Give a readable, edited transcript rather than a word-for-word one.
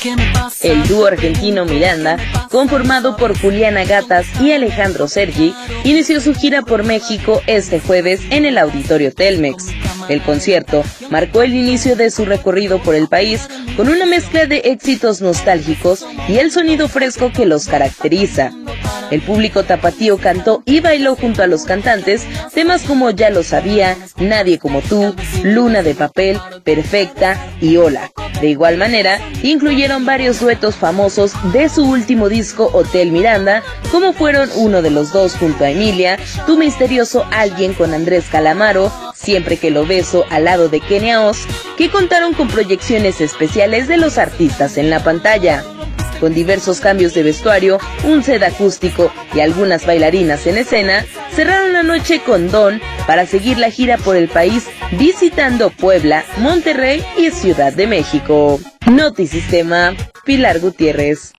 El dúo argentino Miranda, conformado por Juliana Gatas y Alejandro Sergi, inició su gira por México este jueves en el Auditorio Telmex. El concierto marcó el inicio de su recorrido por el país con una mezcla de éxitos nostálgicos y el sonido fresco que los caracteriza. El público tapatío cantó y bailó junto a los cantantes temas como Ya lo sabía, Nadie como tú, Luna de papel, Perfecta y Hola. De igual manera, incluyeron varios duetos famosos de su último disco Hotel Miranda, como fueron Uno de los dos junto a Emilia, Tu misterioso alguien con Andrés Calamaro, Siempre que lo beso al lado de Kenia Oz, que contaron con proyecciones especiales de los artistas en la pantalla. Con diversos cambios de vestuario, un set acústico y algunas bailarinas en escena, cerraron la noche con Don para seguir la gira por el país visitando Puebla, Monterrey y Ciudad de México. Notisistema, Pilar Gutiérrez.